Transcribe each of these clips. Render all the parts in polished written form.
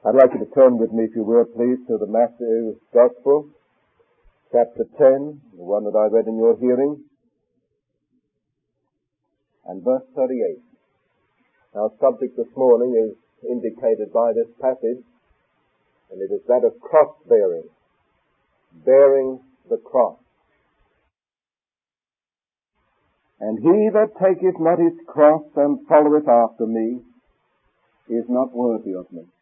I'd like you to turn with me, if you will, please, to the Matthew Gospel, chapter 10, the one that I read in your hearing, and verse 38. Our subject this morning is indicated by this passage, and it is that of cross-bearing, bearing the cross. And he that taketh not his cross and followeth after me is not worthy of me.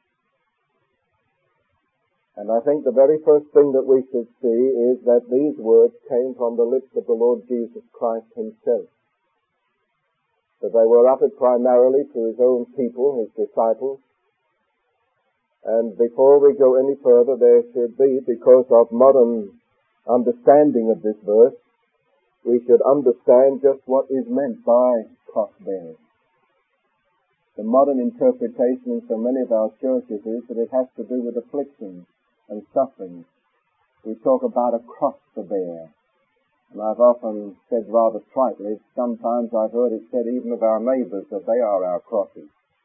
And I think the very first thing that we should see is that these words came from the lips of the Lord Jesus Christ himself. That they were uttered primarily to his own people, his disciples. And before we go any further, there should be, because of modern understanding of this verse, we should understand just what is meant by cross-bearing. The modern interpretation in so many of our churches is that it has to do with afflictions and sufferings. We talk about a cross to bear. And I've often said rather tritely, sometimes I've heard it said even of our neighbours that they are our crosses.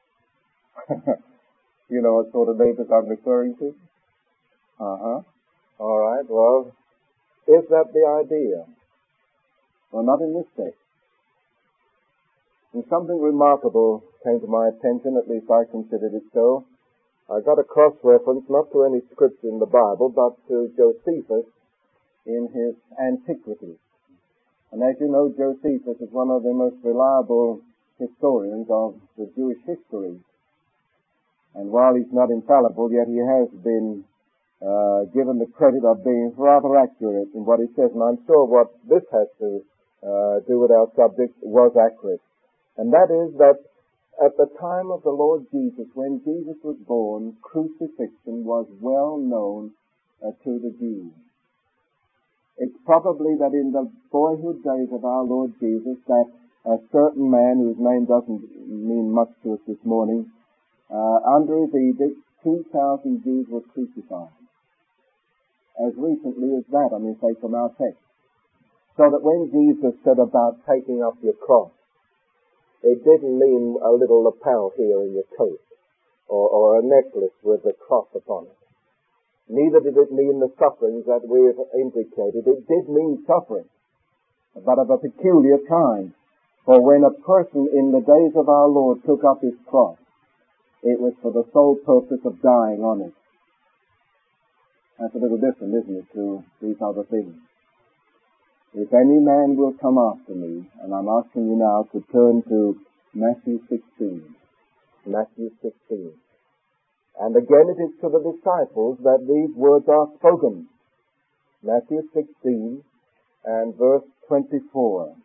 You know what sort of neighbours I'm referring to? All right, well, is that the idea? Well, not in this text. And something remarkable came to my attention, at least I considered it so. I got a cross-reference not to any scripture in the Bible, but to Josephus in his Antiquities. And as you know, Josephus is one of the most reliable historians of the Jewish history. And while he's not infallible, yet he has been given the credit of being rather accurate in what he says. And I'm sure what this has to do with our subject was accurate. And that is that at the time of the Lord Jesus, when Jesus was born, crucifixion was well known to the Jews. It's probably that in the boyhood days of our Lord Jesus that a certain man, whose name doesn't mean much to us this morning, under his edict, 2,000 Jews were crucified. As recently as that, say from our text. So that when Jesus said about taking up your cross, it didn't mean a little lapel here in your coat, or a necklace with a cross upon it. Neither did it mean the sufferings that we've indicated. It did mean suffering, but of a peculiar kind. For when a person in the days of our Lord took up his cross, it was for the sole purpose of dying on it. That's a little different, isn't it, to these other things. If any man will come after me, and I'm asking you now to turn to Matthew 16. Matthew 16. And again it is to the disciples that these words are spoken. Matthew 16 and verse 24.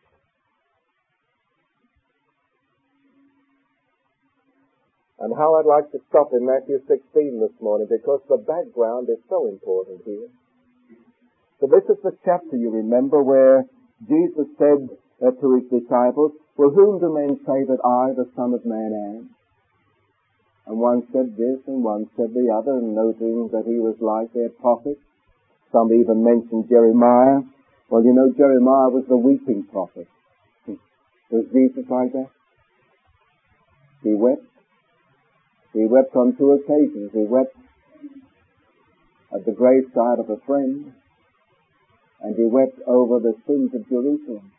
And how I'd like to stop in Matthew 16 this morning, because the background is so important here. So this is the chapter, you remember, where Jesus said to his disciples, well, whom do men say that I, the Son of Man, am? And one said this, and one said the other, noting that he was like their prophet. Some even mentioned Jeremiah. Well, you know, Jeremiah was the weeping prophet. Was Jesus like that? He wept. He wept on two occasions. He wept at the graveside of a friend, and he wept over the sins of Jerusalem.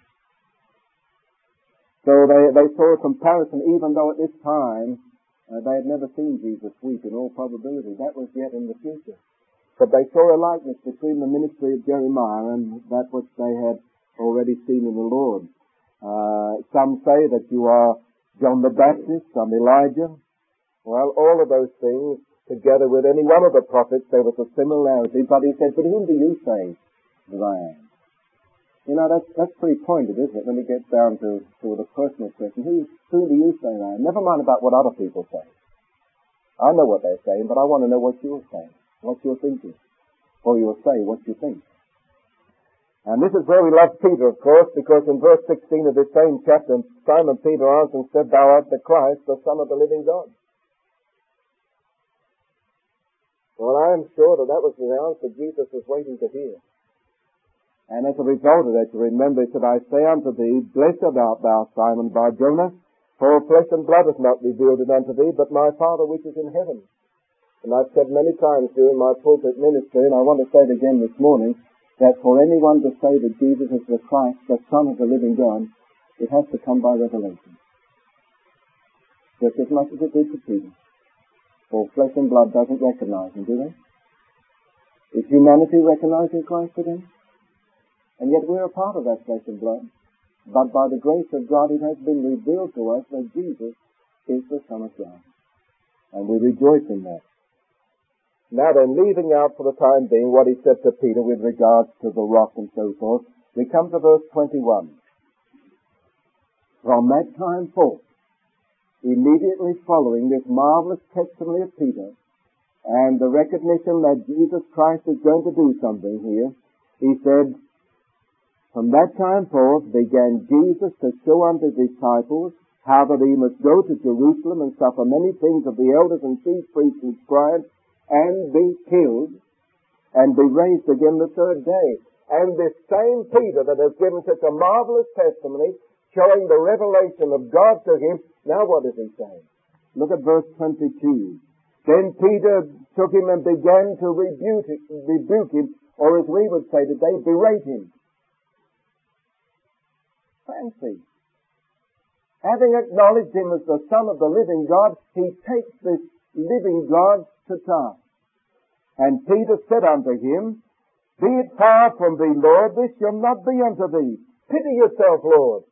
So they saw a comparison, even though at this time they had never seen Jesus weep in all probability. That was yet in the future. But they saw a likeness between the ministry of Jeremiah and that which they had already seen in the Lord. Some say that you are John the Baptist, some Elijah. Well, all of those things, together with any one of the prophets, there was a similarity. But he said, but whom do you say that I am? You know, that's pretty pointed, isn't it, when it gets down to the personal question. Who do you say I am? Never mind about what other people say. I know what they're saying, but I want to know what you're saying, what you're thinking. Or you'll say what you think. And this is where we love Peter, of course, because in verse 16 of this same chapter, Simon Peter answered and said, Thou art the Christ, the Son of the living God. Well, I am sure that was the answer Jesus was waiting to hear. And as a result of that, you remember, it said, I say unto thee, blessed art thou, Simon Bar-Jonah, for flesh and blood hath not revealed it unto thee, but my Father which is in heaven. And I've said many times during my pulpit ministry, and I want to say it again this morning, that for anyone to say that Jesus is the Christ, the Son of the living God, it has to come by revelation. Just as much as it did to Peter. For flesh and blood doesn't recognize him, do they? Is humanity recognizing Christ today? And yet we're a part of that flesh and blood. But by the grace of God it has been revealed to us that Jesus is the Son of God. And we rejoice in that. Now then, leaving out for the time being what he said to Peter with regards to the rock and so forth, we come to verse 21. From that time forth, immediately following this marvelous testimony of Peter and the recognition that Jesus Christ is going to do something here, he said, from that time forth began Jesus to show unto his disciples how that he must go to Jerusalem and suffer many things of the elders and chief priests and scribes, and be killed, and be raised again the third day. And this same Peter that has given such a marvelous testimony, showing the revelation of God to him, now what does he say? Look at verse 22. Then Peter took him and began to rebuke him, or as we would say today, berate him. Fancy. Having acknowledged him as the Son of the living God, he takes this living God to task. And Peter said unto him, Be it far from thee, Lord, this shall not be unto thee. Pity yourself, Lord.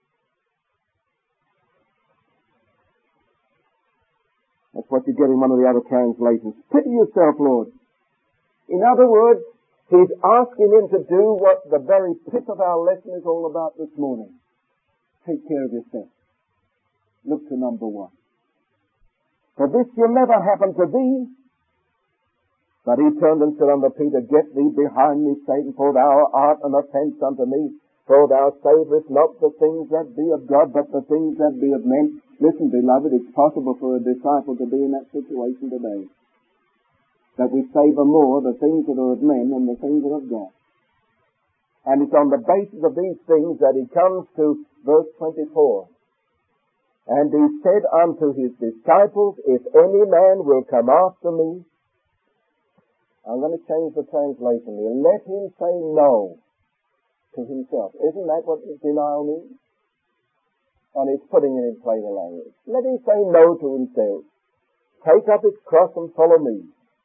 That's what you get in one of the other translations. Pity yourself, Lord. In other words, he's asking him to do what the very pith of our lesson is all about this morning. Take care of yourself. Look to number one. For this shall never happen to thee. But he turned and said unto Peter, Get thee behind me, Satan, for thou art an offense unto me. For thou savourest not the things that be of God, but the things that be of men. Listen, beloved, it's possible for a disciple to be in that situation today. That we savour more the things that are of men than the things that are of God. And it's on the basis of these things that he comes to verse 24. And he said unto his disciples, If any man will come after me, I'm going to change the translation here. Let him say no to himself. Isn't that what denial means? And it's putting it in plainer language. Let him say no to himself. Take up his cross and follow me.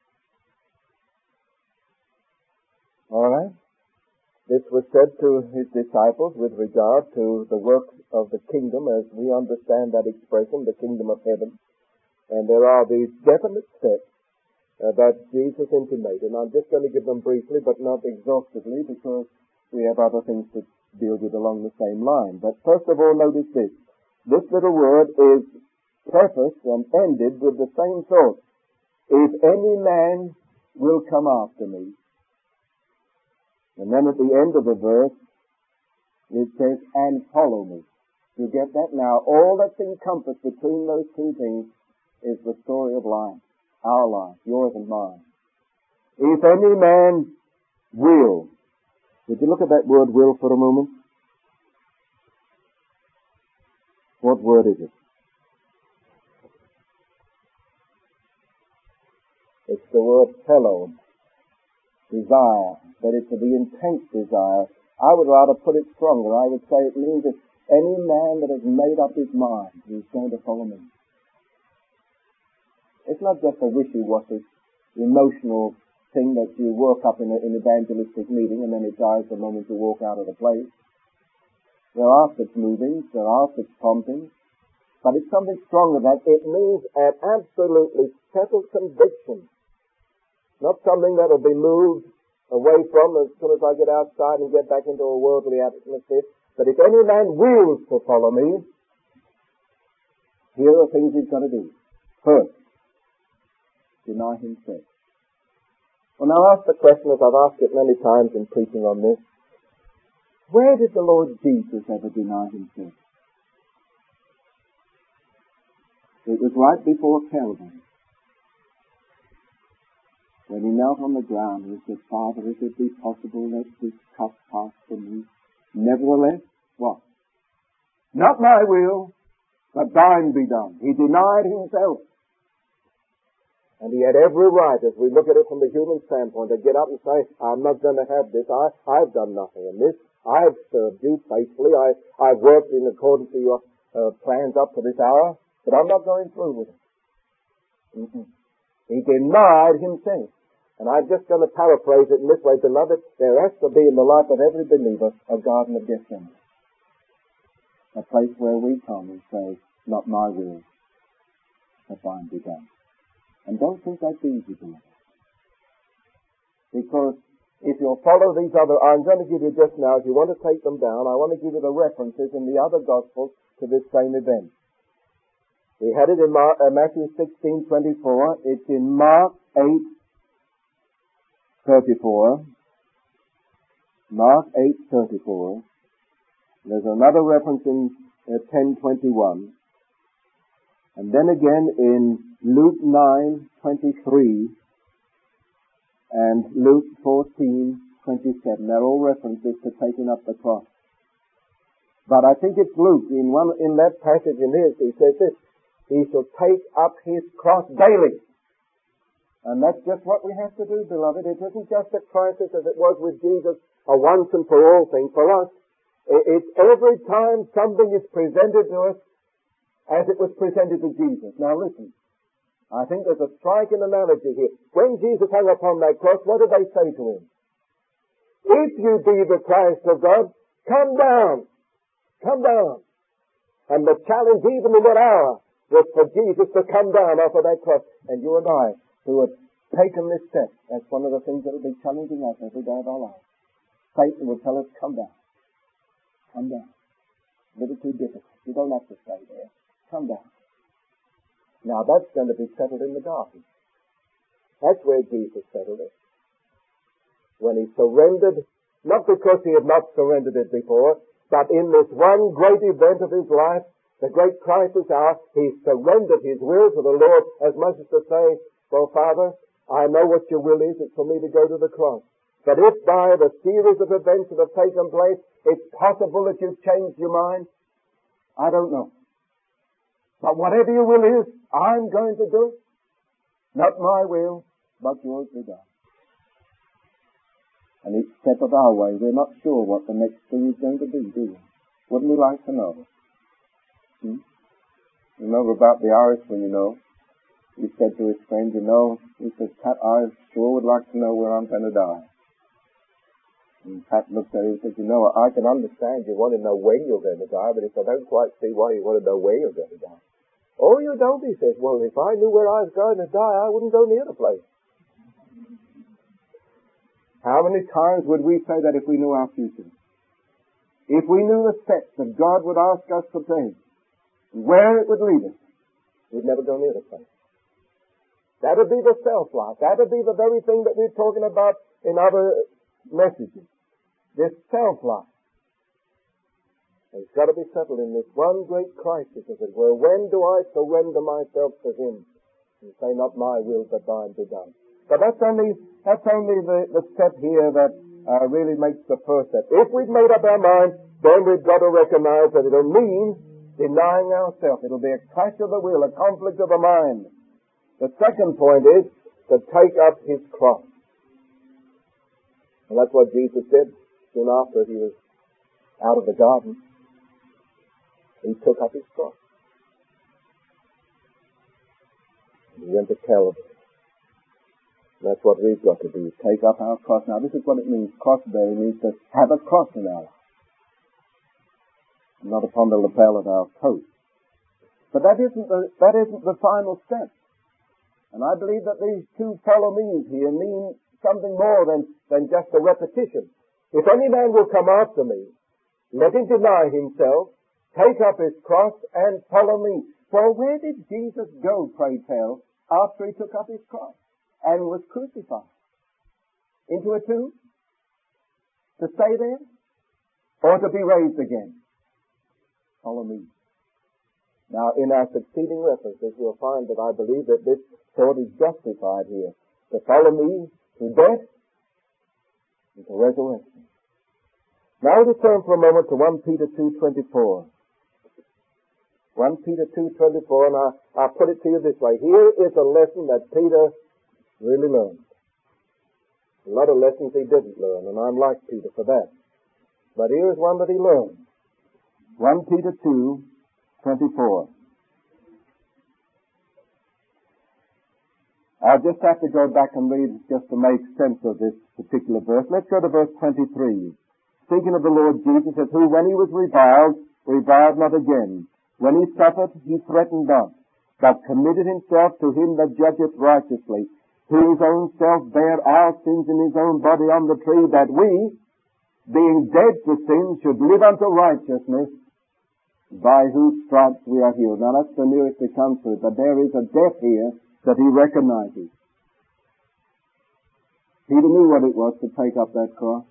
All right? This was said to his disciples with regard to the work of the kingdom as we understand that expression, the kingdom of heaven. And there are these definite steps that Jesus intimated. And I'm just going to give them briefly, but not exhaustively, because we have other things to deal with along the same line. But first of all, notice this. This little word is prefaced and ended with the same thought. If any man will come after me. And then at the end of the verse, it says, and follow me. You get that? Now, all that's encompassed between those two things is the story of life. Our life, yours and mine. If any man will. Would you look at that word will for a moment? What word is it? It's the word fellow. Desire. That it's the intense desire. I would rather put it stronger. I would say it means that any man that has made up his mind, he's going to follow me. It's not just a wishy-washy, emotional thing that you work up in an evangelistic meeting and then it dies the moment you walk out of the place. There are such movings, there are such promptings, but it's something stronger than that. It means an absolutely settled conviction. Not something that will be moved away from as soon as I get outside and get back into a worldly atmosphere. But if any man wills to follow me, here are things he's got to do. First, deny himself. Well, now ask the question, as I've asked it many times in preaching on this. Where did the Lord Jesus ever deny himself? It was right before Calvary. When he knelt on the ground and said, Father, if it be possible, let this cup pass from me. Nevertheless, what? Not my will, but thine be done. He denied himself. And he had every right, as we look at it from the human standpoint, to get up and say, I'm not going to have this. I've done nothing in this. I've served you faithfully. I've worked in accordance to your plans up to this hour, but I'm not going through with it. Mm-mm. He denied himself. And I'm just going to paraphrase it in this way, beloved. There has to be in the life of every believer a Garden of Gethsemane. A place where we come and say, not my will, but thine be done. And don't think that's easy, beloved. Because if you'll follow these other, I'm going to give you just now, if you want to take them down, I want to give you the references in the other Gospels to this same event. We had it in Matthew 16:24. It's in Mark 8:34. Mark 8:34. There's another reference in 10:21. And then again in Luke 9:23 and Luke 14:27. They're all references to taking up the cross. But I think it's Luke, in that passage in his, he says this, he shall take up his cross daily. And that's just what we have to do, beloved. It isn't just a crisis as it was with Jesus, a once and for all thing. For us, it's every time something is presented to us as it was presented to Jesus. Now listen, I think there's a striking analogy here. When Jesus hung upon that cross, what did they say to him? If you be the Christ of God, come down. Come down. And the challenge even in that hour was for Jesus to come down off of that cross. And you and I, who have taken this step, that's one of the things that will be challenging us every day of our lives. Satan will tell us, come down. Come down. A little too difficult. You don't have to stay there. Come down. Now that's going to be settled in the garden. That's where Jesus settled it. When he surrendered, not because he had not surrendered it before, but in this one great event of his life, the great crisis hour, he surrendered his will to the Lord as much as to say, well, Father, I know what your will is. It's for me to go to the cross. But if by the series of events that have taken place, it's possible that you've changed your mind, I don't know. But whatever your will is, I'm going to do it. Not my will, but yours be done. And each step of our way, we're not sure what the next thing is going to be, do we? Wouldn't we like to know? Remember about the Irishman, you know. He said to his friend, he said, Pat, I sure would like to know where I'm going to die. And Pat looked at him and said, I can understand you want to know when you're going to die, but if I don't quite see why you want to know where you're going to die. Oh, you don't, he says. Well, if I knew where I was going to die, I wouldn't go near the place. How many times would we say that if we knew our future? If we knew the steps that God would ask us to take, where it would lead us, we'd never go near the place. That would be the self-life. That would be the very thing that we're talking about in other messages. This self-life. It's got to be settled in this one great crisis, as it were. When do I surrender myself to Him and say, not my will, but thine be done? But that's only the step here that really makes the first step. If we've made up our mind, then we've got to recognize that it'll mean denying ourselves. It'll be a clash of the will, a conflict of the mind. The second point is to take up his cross. And that's what Jesus did soon after he was out of the garden. He took up his cross. He went to Calvary. That's what we've got to do, take up our cross. Now this is what it means. Cross-bearing means to have a cross in our life. Not upon the lapel of our coat. But that isn't the final step. And I believe that these two follow me's here mean something more than just a repetition. If any man will come after me, let him deny himself, take up his cross, and follow me. For where did Jesus go, pray tell, after he took up his cross and was crucified? Into a tomb? To stay there? Or to be raised again? Follow me. Now, in our succeeding references, we'll find that I believe that this thought is justified here. To follow me to death and to resurrection. Now we turn for a moment to 1 Peter 2:24. 1 Peter 2:24, and I'll put it to you this way. Here is a lesson that Peter really learned. A lot of lessons he didn't learn, and I'm like Peter for that. But here is one that he learned. 1 Peter 2:24. I'll just have to go back and read just to make sense of this particular verse. Let's go to verse 23. Speaking of the Lord Jesus, it says, who when he was reviled not again. When he suffered, he threatened not, but committed himself to him that judgeth righteously, who his own self bare our sins in his own body on the tree, that we, being dead to sin, should live unto righteousness, by whose stripes we are healed. Now that's the nearest it comes to it, but there is a death here that he recognizes. Peter knew what it was to take up that cross.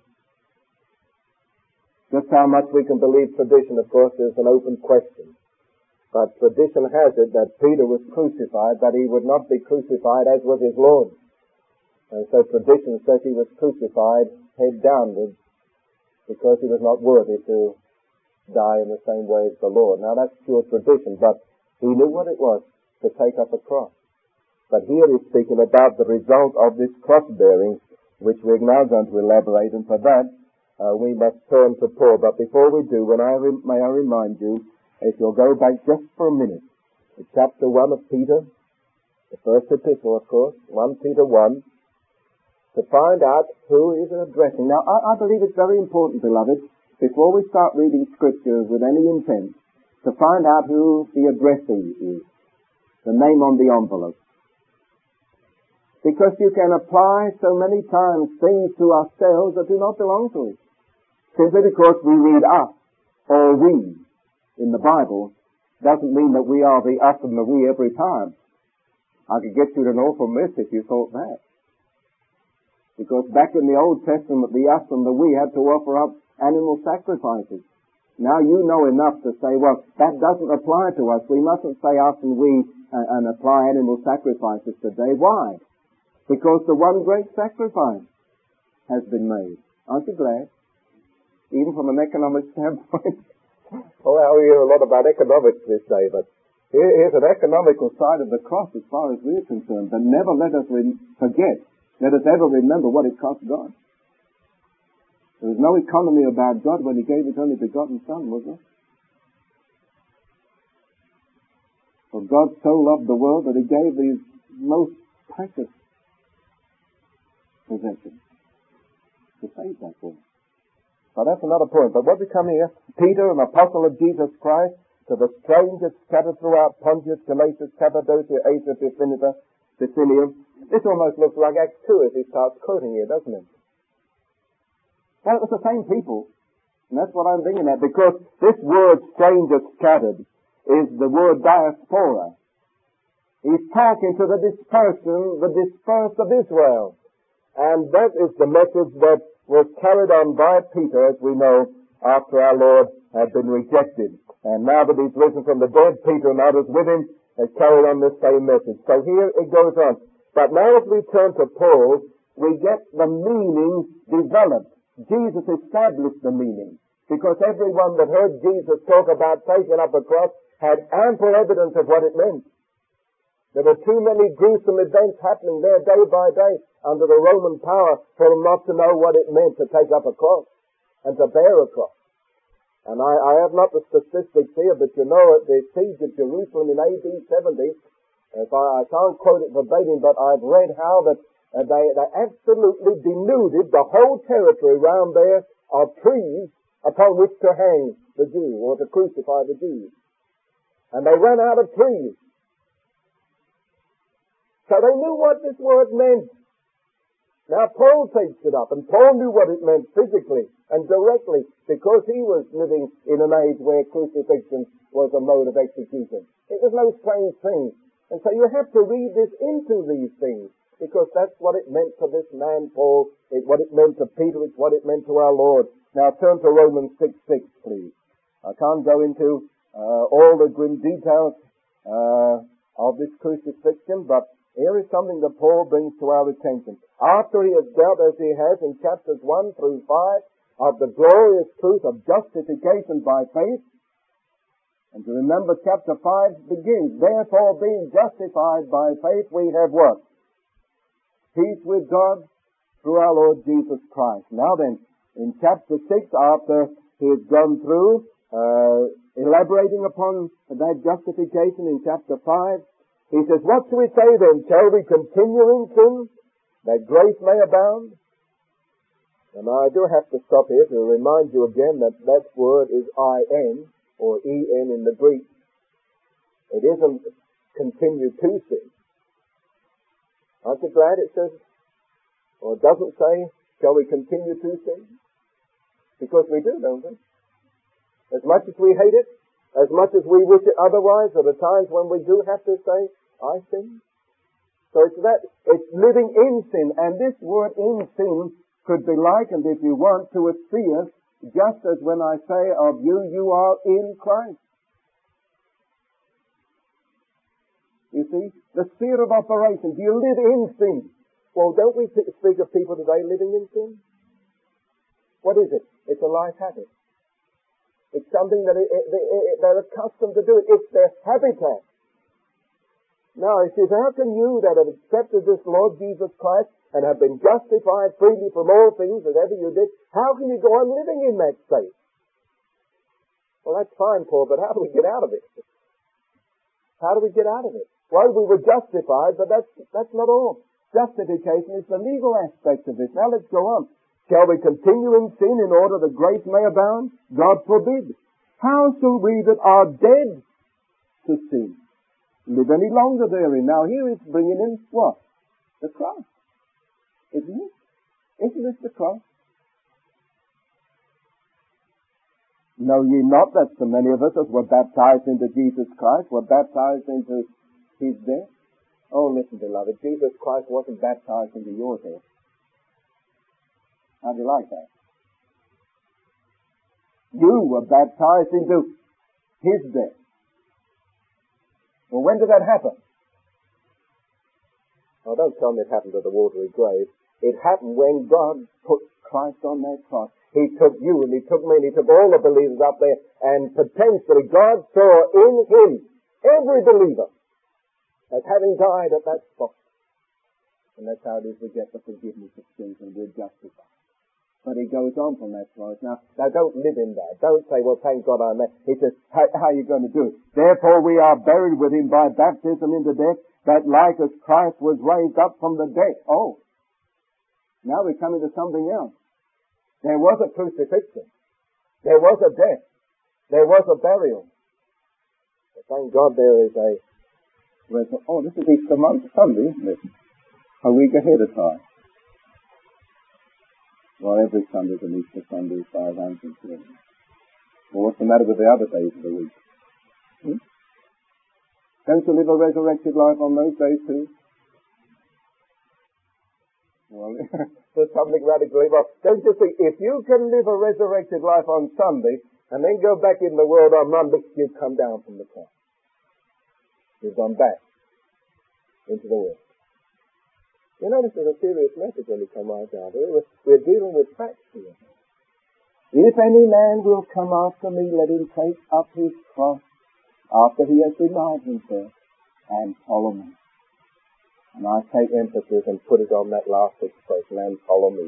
Just how much we can believe tradition, of course, is an open question. But tradition has it that Peter was crucified, that he would not be crucified as was his Lord. And so tradition says he was crucified head downwards because he was not worthy to die in the same way as the Lord. Now that's pure tradition, but he knew what it was to take up a cross. But here he's speaking about the result of this cross-bearing, which we're now going to elaborate, and for that we must turn to Paul. But before we do, may I remind you, if you'll go back just for a minute to chapter 1 of Peter, the first epistle, of course, 1 Peter 1, to find out who is addressing. Now, I believe it's very important, beloved, before we start reading Scripture with any intent, to find out who the addressee is, the name on the envelope. Because you can apply so many times things to ourselves that do not belong to us. Simply because we read us or we in the Bible doesn't mean that we are the us and the we every time. I could get you in an awful mess if you thought that. Because back in the Old Testament, the us and the we had to offer up animal sacrifices. Now you know enough to say, well, that doesn't apply to us. We mustn't say us and we and apply animal sacrifices today. Why? Because the one great sacrifice has been made. Aren't you glad? Even from an economic standpoint. Oh, we hear a lot about economics this day, but here's an economical side of the cross as far as we're concerned. But never let us forget, let us ever remember what it cost God. There was no economy about God when He gave His only begotten Son, was there? For God so loved the world that He gave His most precious possession to save that world. Now that's another point. But what we come here, Peter, an apostle of Jesus Christ, to the strangers scattered throughout Pontus, Galatia, Cappadocia, Asia, Bithynia. This almost looks like Acts 2 as he starts quoting here, doesn't it? Well, it was the same people. And that's what I'm thinking at, because this word strangers scattered is the word diaspora. He's talking to the dispersed of Israel. And that is the message that was carried on by Peter, as we know, after our Lord had been rejected. And now that He's risen from the dead, Peter and others with Him has carried on this same message. So here it goes on. But now as we turn to Paul, we get the meaning developed. Jesus established the meaning. Because everyone that heard Jesus talk about taking up a cross had ample evidence of what it meant. There were too many gruesome events happening there day by day under the Roman power for them not to know what it meant to take up a cross and to bear a cross. And I have not the statistics here, but you know at the siege of Jerusalem in AD 70, I can't quote it verbatim, but I've read how that they absolutely denuded the whole territory round there of trees upon which to hang the Jew or to crucify the Jews. And they ran out of trees. So they knew what this word meant. Now Paul takes it up, and Paul knew what it meant physically and directly because he was living in an age where crucifixion was a mode of execution. It was no strange thing. And so you have to read this into these things because that's what it meant to this man Paul, it's what it meant to Peter, it's what it meant to our Lord. Now turn to Romans 6:6, please. I can't go into all the grim details of this crucifixion, but here is something that Paul brings to our attention. After he has dealt, as he has in chapters 1 through 5, of the glorious truth of justification by faith, And to remember chapter 5 begins, therefore being justified by faith we have what? Peace with God through our Lord Jesus Christ. Now then, in chapter 6, after he has gone through elaborating upon that justification in chapter 5, he says, what shall we say then? Shall we continue in sin, that grace may abound? And I do have to stop here to remind you again that that word is I-N, or E-N in the Greek. It isn't continue to sin. Aren't you glad it says, or it doesn't say, shall we continue to sin? Because we do, don't we? As much as we hate it, as much as we wish it otherwise, there are times when we do have to say, I sin. So it's living in sin, and this word in sin could be likened, if you want, to a sphere, just as when I say of you, you are in Christ. You see, the sphere of operation. Do you live in sin? Well, don't we speak of people today living in sin? What is it? It's a life habit. It's something that they're accustomed to do. It's their habitat. Now, he says, how can you that have accepted this Lord Jesus Christ and have been justified freely from all things, whatever you did, how can you go on living in that state? Well, that's fine, Paul, but how do we get out of it? How do we get out of it? Well, we were justified, but that's not all. Justification is the legal aspect of it. Now let's go on. Shall we continue in sin in order that grace may abound? God forbid. How shall we that are dead to sin live any longer therein? Now here he's bringing in what? The cross. Isn't it? Isn't this the cross? Know ye not that so many of us as were baptized into Jesus Christ were baptized into his death? Oh, listen, beloved, Jesus Christ wasn't baptized into your death. How do you like that? You were baptized into his death. Well, when did that happen? Oh, don't tell me it happened at the watery grave. It happened when God put Christ on that cross. He took you and he took me and he took all the believers up there, and potentially God saw in him every believer as having died at that spot. And that's how it is we get the forgiveness of sins and we're justified. But he goes on from that point. Now don't live in that. Don't say, well, thank God I'm there. He says, how are you going to do it? Therefore we are buried with him by baptism into death, that like as Christ was raised up from the dead. Oh, now we're coming to something else. There was a crucifixion. There was a death. There was a burial. But thank God there is oh, this is Easter Sunday, isn't it? A week ahead of time. Well, every Sunday's an Easter Sunday as far as I'm concerned. Well, what's the matter with the other days of the week? Don't you live a resurrected life on those days too? Well, there's something radically wrong. Don't you see, if you can live a resurrected life on Sunday and then go back in the world on Monday, you've come down from the cross. You've gone back into the world. You know, this is a serious message when we come right down here. We're dealing with facts here. If any man will come after me, let him take up his cross after he has denied himself and follow me. And I take emphasis and put it on that last expression, and follow me.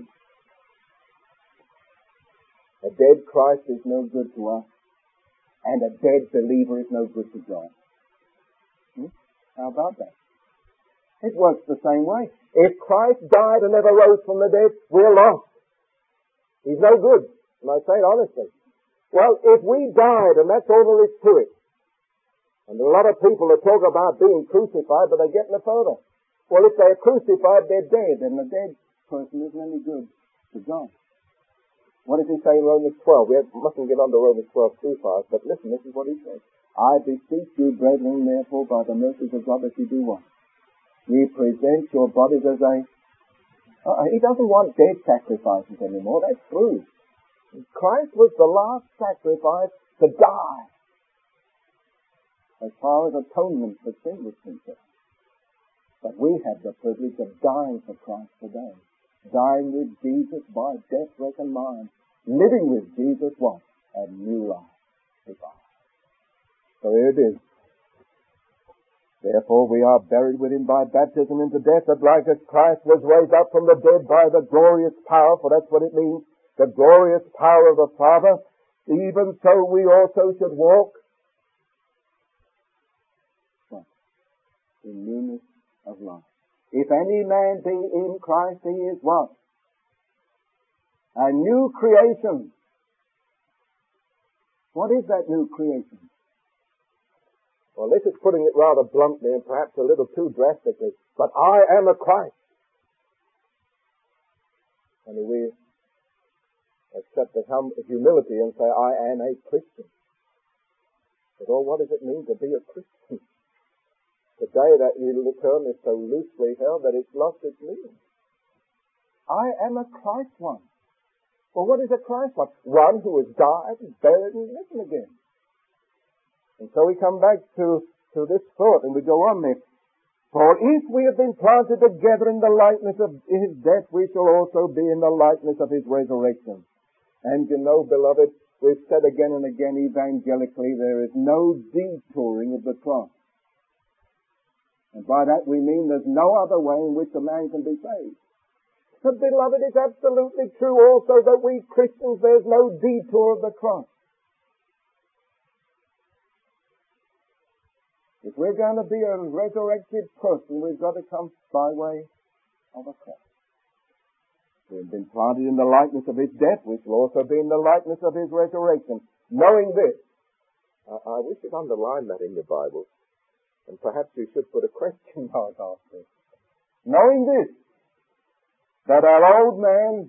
A dead Christ is no good to us, and a dead believer is no good to God. How about that? It works the same way. If Christ died and never rose from the dead, we're lost. He's no good. And I say it honestly. Well, if we died, and that's all there is to it, and a lot of people that talk about being crucified, but they get no further. Well, if they're crucified, they're dead, and the dead person isn't any good to God. What does he say in Romans 12? We mustn't get on to Romans 12 too fast, but listen, this is what he says. I beseech you, brethren, therefore, by the mercies of God, that you do what? Ye present your bodies as a... he doesn't want dead sacrifices anymore. That's true. Christ was the last sacrifice to die, as far as atonement for sin was concerned. But we have the privilege of dying for Christ today. Dying with Jesus by death reckoned mine. Living with Jesus what? A new life. So here it is. Therefore we are buried with him by baptism into death, that like as Christ was raised up from the dead by the glorious power, for that's what it means, the glorious power of the Father, even so we also should walk in newness of life. If any man be in Christ, he is what? A new creation. What is that new creation? Well, this is putting it rather bluntly and perhaps a little too drastically, but I am a Christ. And we accept the humility and say, I am a Christian. But what does it mean to be a Christian? Today that little term is so loosely held that it's lost its meaning. I am a Christ one. Well, what is a Christ one? One who has died and buried and risen again. And so we come back to this thought and we go on there. For if we have been planted together in the likeness of his death, we shall also be in the likeness of his resurrection. And you know, beloved, we've said again and again evangelically, there is no detouring of the cross. And by that we mean there's no other way in which a man can be saved. But beloved, it's absolutely true also that we Christians, there's no detour of the cross. If we're going to be a resurrected person, we've got to come by way of a cross. We've been planted in the likeness of his death, which will also be in the likeness of his resurrection. Knowing this, I wish you'd underline that in your Bible, and perhaps you should put a question mark after it. Knowing this, that our old man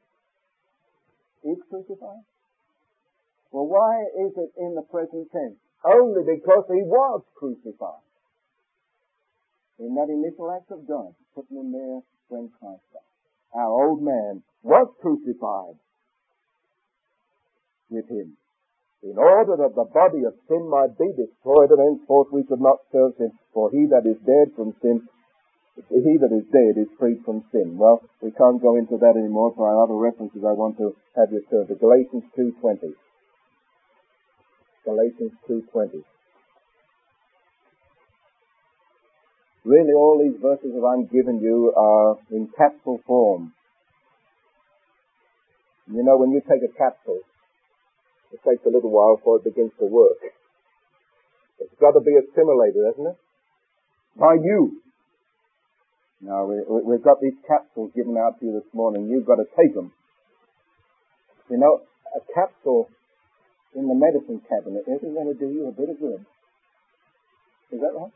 is crucified. Well, why is it in the present tense? Only because he was crucified. In that initial act of God, putting him there when Christ died. Our old man was crucified with him, in order that the body of sin might be destroyed, and henceforth we should not serve sin. For he that is dead from sin, he that is dead is freed from sin. Well, we can't go into that anymore. For our other references, I want to have you turn to Galatians 2:20. Galatians 2:20. Really, all these verses that I'm giving you are in capsule form. You know, when you take a capsule, it takes a little while before it begins to work. It's got to be assimilated, hasn't it? By you. Now, we've got these capsules given out to you this morning. You've got to take them. You know, a capsule in the medicine cabinet isn't going to do you a bit of good. Is that right?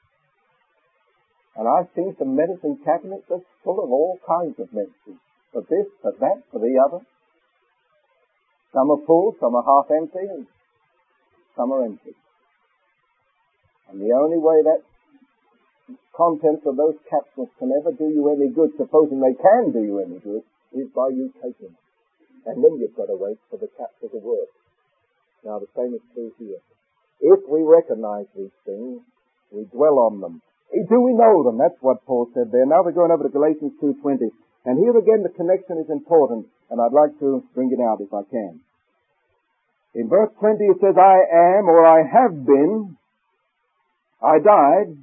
And I've seen some medicine cabinets that's full of all kinds of medicine. For this, for that, for the other. Some are full, some are half empty, and some are empty. And the only way that contents of those capsules can ever do you any good, supposing they can do you any good, is by you taking them. And then you've got to wait for the capsule to work. Now, the same is true here. If we recognize these things, we dwell on them. Do we know them? That's what Paul said there. Now we're going over to Galatians 2:20. And here again the connection is important, and I'd like to bring it out if I can. In verse 20 it says, I am, or I have been, I died,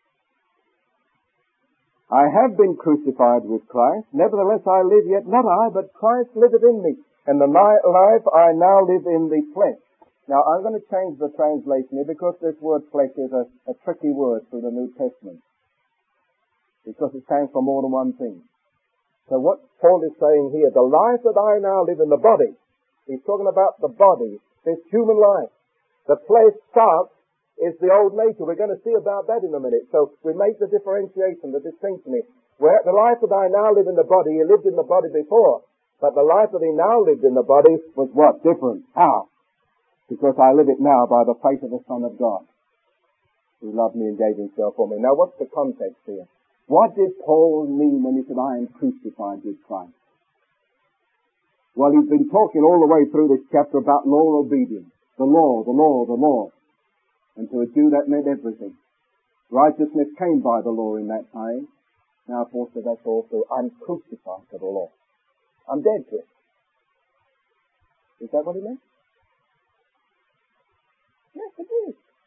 I have been crucified with Christ. Nevertheless I live, yet not I, but Christ liveth in me. And the life I now live in the flesh. Now, I'm going to change the translation here because this word flesh is a tricky word through the New Testament. Because it stands for more than one thing. So what Paul is saying here, the life that I now live in the body, he's talking about the body, this human life. The flesh starts is the old nature. We're going to see about that in a minute. So we make the differentiation, the distinction here. Where the life that I now live in the body, he lived in the body before. But the life that he now lived in the body was what? Different. How? Because I live it now by the faith of the Son of God, who loved me and gave himself for me. Now, what's the context here? What did Paul mean when he said, I am crucified with Christ? Well, he's been talking all the way through this chapter about law obedience. The law, the law, the law. And to a Jew that meant everything. Righteousness came by the law in that time. Now, Paul said that's also, I'm crucified to the law. I'm dead to it. Is that what he meant? Yes, it is.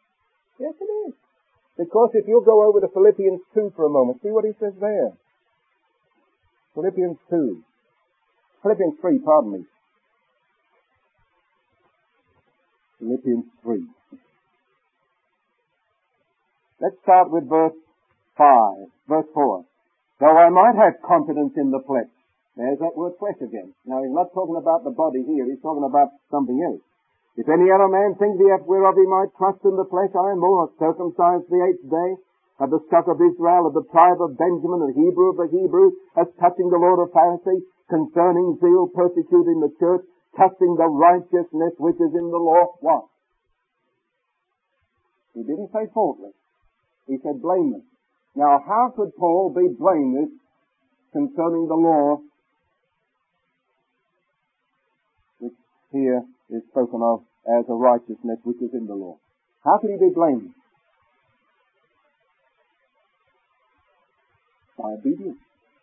Yes, it is. Because if you'll go over to Philippians 2 for a moment, see what he says there. Philippians 2. Philippians 3, pardon me. Philippians 3. Let's start with verse 4. Though I might have confidence in the flesh. There's that word flesh again. Now he's not talking about the body here, he's talking about something else. If any other man think the whereof he might trust in the flesh, I am more, circumcised the 8th day, of the stock of Israel, of the tribe of Benjamin, a Hebrew of the Hebrews, as touching the Lord of Pharisees, concerning zeal, persecuting the church, touching the righteousness which is in the law. What? He didn't say faultless. He said blameless. Now, how could Paul be blameless concerning the law, which here is spoken of as a righteousness which is in the law? How could he be blameless? By obedience.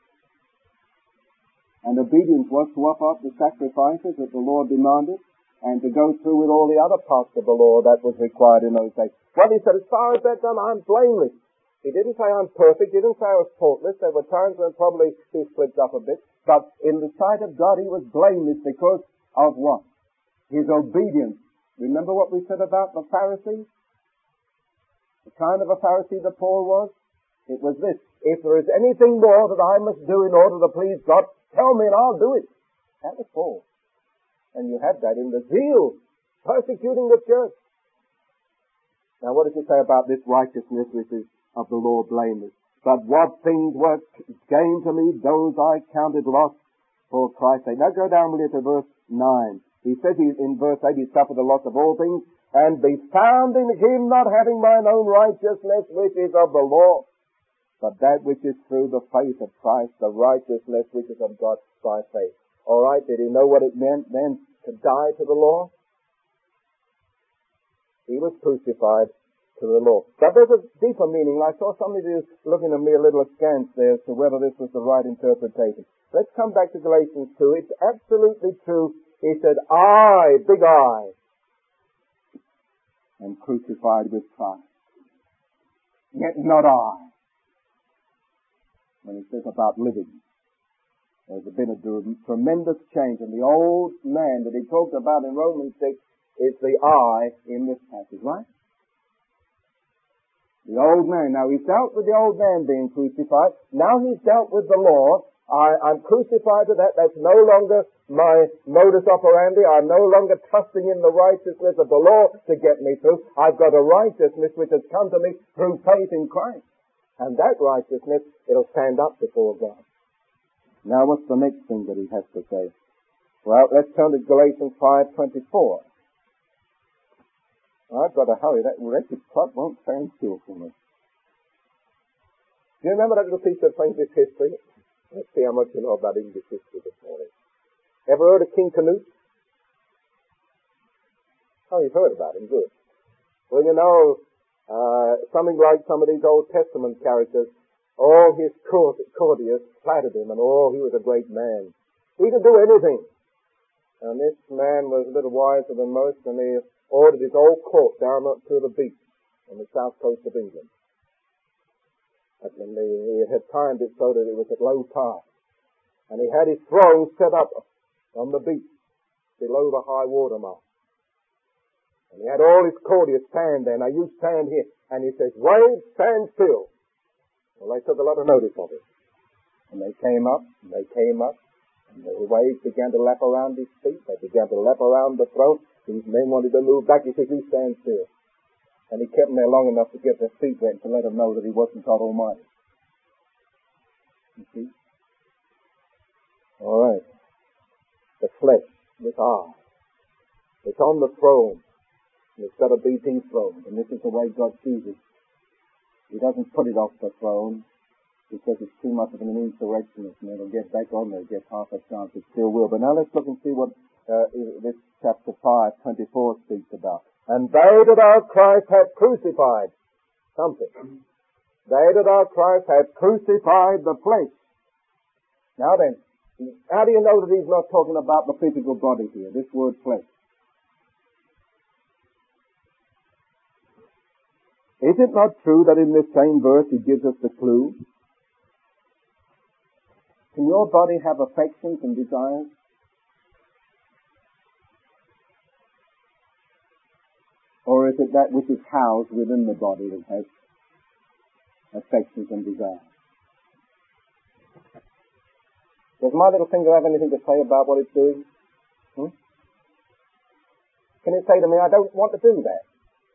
And obedience was to offer up the sacrifices that the Lord demanded and to go through with all the other parts of the law that was required in those days. Well, he said, as far as that's done, I'm blameless. He didn't say I'm perfect. He didn't say I was faultless. There were times when probably he slipped up a bit. But in the sight of God, he was blameless because of what? His obedience. Remember what we said about the Pharisees? The kind of a Pharisee that Paul was? It was this: if there is anything more that I must do in order to please God, tell me and I'll do it. That was Paul. And you had that in the zeal, persecuting the church. Now what does he say about this righteousness which is of the law blameless? But what things were gain to me, those I counted loss for Christ's sake. Now go down with it to verse 9. He says in verse 8, he suffered the loss of all things, and be found in him, not having mine own righteousness which is of the law, but that which is through the faith of Christ, the righteousness which is of God by faith. All right, did he know what it meant then to die to the law? He was crucified to the law. But there's a deeper meaning. I saw some of you looking at me a little askance there as to whether this was the right interpretation. Let's come back to Galatians 2. It's absolutely true. He said, I, big I, am crucified with Christ. Yet not I. When he says about living, there's been a tremendous change. And the old man that he talked about in Romans 6 is the I in this passage, right? The old man. Now he's dealt with the old man being crucified. Now he's dealt with the law. I'm crucified to that. That's no longer my modus operandi. I'm no longer trusting in the righteousness of the law to get me through. I've got a righteousness which has come to me through faith in Christ. And that righteousness, it'll stand up before God. Now what's the next thing that he has to say? Well, let's turn to Galatians 5:24. I've got to hurry. That wretched clock won't stand still for me. Do you remember that little piece of English history? Let's see how much you know about English history this morning. Ever heard of King Canute? Oh, you've heard about him. Good. Well, you know, something like some of these Old Testament characters, all his courtiers flattered him, and he was a great man. He could do anything. And this man was a little wiser than most, and he ordered his whole court down up to the beach on the south coast of England. And he had timed it so that it was at low tide. And he had his throne set up on the beach below the high water mark. And he had all his courtiers stand there. Now you stand here. And he says, waves, stand still. Well, they took a lot of notice of it. And they came up, and they came up. And the waves began to lap around his feet. They began to lap around the throne. These men wanted to move back. He says, you stand still. And he kept them there long enough to get their feet wet and to let them know that he wasn't God Almighty. You see? All right. The flesh, this I, it's on the throne. And it's got to be dethroned. And this is the way God sees it. He doesn't put it off the throne because it's too much of an insurrectionist, and it'll get back on there, get half a chance. It still will. But now let's look and see what this chapter 5:24 speaks about. And they that are Christ have crucified something. They that are Christ have crucified the flesh. Now then, how do you know that he's not talking about the physical body here, this word flesh? Is it not true that in this same verse he gives us the clue? Can your body have affections and desires? Or is it that which is housed within the body that has affections and desires? Does my little finger have anything to say about what it's doing? Can it say to me, I don't want to do that?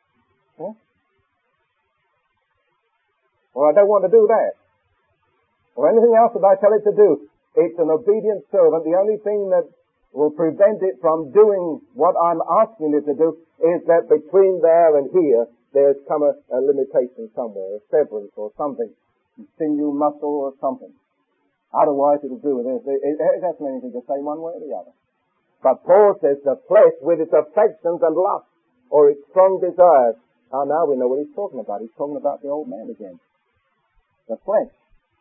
Or I don't want to do that? Or anything else that I tell it to do? It's an obedient servant. The only thing that will prevent it from doing what I'm asking it to do is that between there and here, there's come a limitation somewhere, a severance or something, a sinew, muscle or something. Otherwise it'll do it. It hasn't anything to say one way or the other. But Paul says the flesh with its affections and lusts, or its strong desires. Now we know what he's talking about. He's talking about the old man again. The flesh.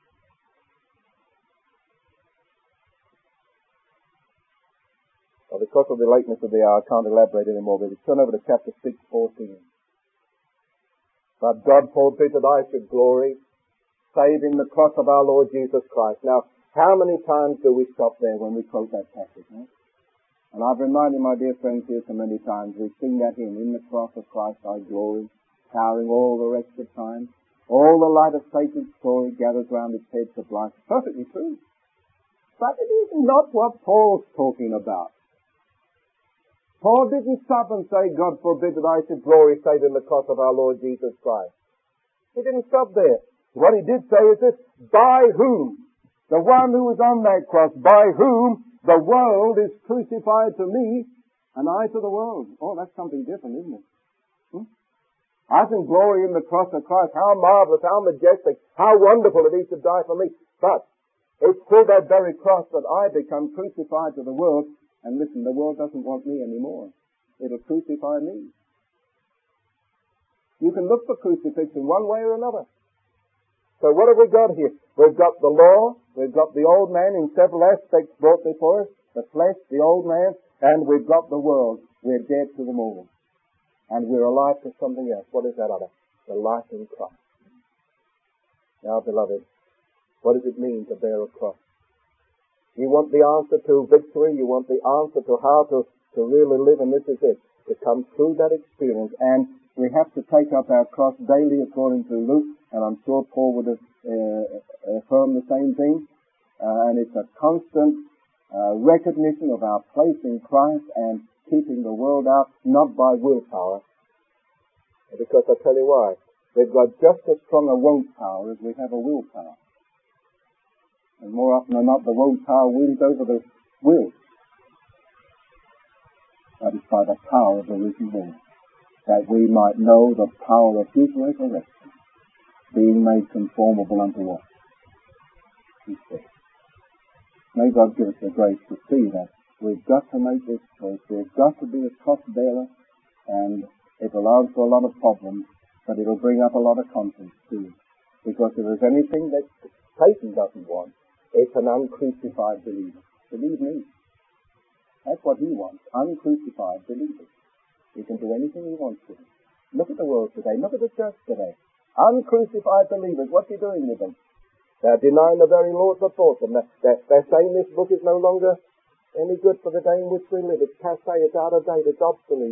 Well, because of the lateness of the hour, I can't elaborate anymore, but turn over to chapter 6:14. But God forbid that I should glory, save in the cross of our Lord Jesus Christ. Now, how many times do we stop there when we quote that passage? And I've reminded my dear friends here so many times, we sing that hymn, in the cross of Christ I glory, towering all the rest of time. All the light of Satan's story gathers round its head sublime. Perfectly true. But it is not what Paul's talking about. Paul didn't stop and say, God forbid that I should glory save in the cross of our Lord Jesus Christ. He didn't stop there. What he did say is this, by whom? The one who was on that cross, by whom the world is crucified to me and I to the world. Oh, that's something different, isn't it? I can glory in the cross of Christ. How marvelous, how majestic, how wonderful that he should die for me. But it's through that very cross that I become crucified to the world. And listen, the world doesn't want me anymore. It'll crucify me. You can look for crucifixion one way or another. So what have we got here? We've got the law, we've got the old man in several aspects brought before us, the flesh, the old man, and we've got the world. We're dead to them all. And we're alive to something else. What is that other? The life in Christ. Now, beloved, what does it mean to bear a cross? You want the answer to victory, you want the answer to how to really live, and this is it. It comes through that experience, and we have to take up our cross daily according to Luke, and I'm sure Paul would have affirmed the same thing. And it's a constant recognition of our place in Christ and keeping the world out, not by willpower. Because I tell you why. We've got just as strong a won't power as we have a willpower. And more often than not, the won't power wins over the will. That is by the power of the risen Lord, that we might know the power of his resurrection, being made conformable unto us, he said. May God give us the grace to see that we've got to make this choice. We've got to be a cross bearer, and it'll answer a lot of problems, but it'll bring up a lot of conflict too. Because if there's anything that Satan doesn't want, it's an uncrucified believer. Believe me. That's what he wants, uncrucified believers. He can do anything he wants to. Look at the world today. Look at the church today. Uncrucified believers. What's he doing with them? They're denying the very Lord that bought them. They're saying this book is no longer any good for the day in which we live. It's passé, it's out of date, it's obsolete.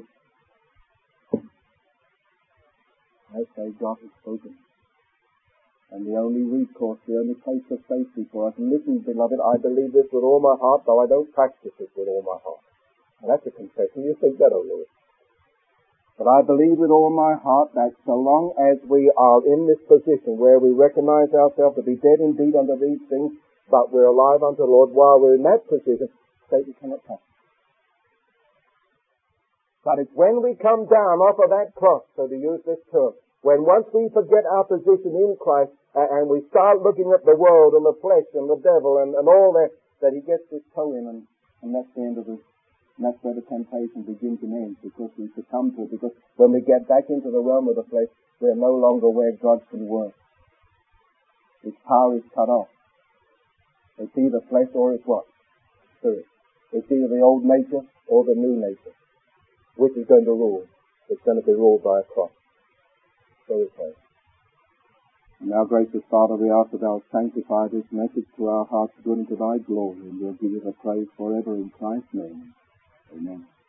I say God has spoken. And the only recourse, the only place of safety for us. And listen, beloved, I believe this with all my heart, though I don't practice it with all my heart. And that's a confession. You think that, oh Lord. But I believe with all my heart that so long as we are in this position where we recognize ourselves to be dead indeed unto these things, but we're alive unto the Lord, while we're in that position, Satan cannot touch us. But it's when we come down off of that cross, so to use this term, when once we forget our position in Christ and we start looking at the world and the flesh and the devil and all that he gets his toe in, and that's the end of it. And that's where the temptation begins and ends, because we succumb to it. Because when we get back into the realm of the flesh, we're no longer where God can work. Its power is cut off. It's either flesh or it's what? Spirit. It's either the old nature or the new nature. Which is going to rule? It's going to be ruled by a cross. So we pray. And now, gracious Father, we ask that thou sanctify this message to our hearts, good and to thy glory, and we'll give you the praise forever in Christ's name. Amen.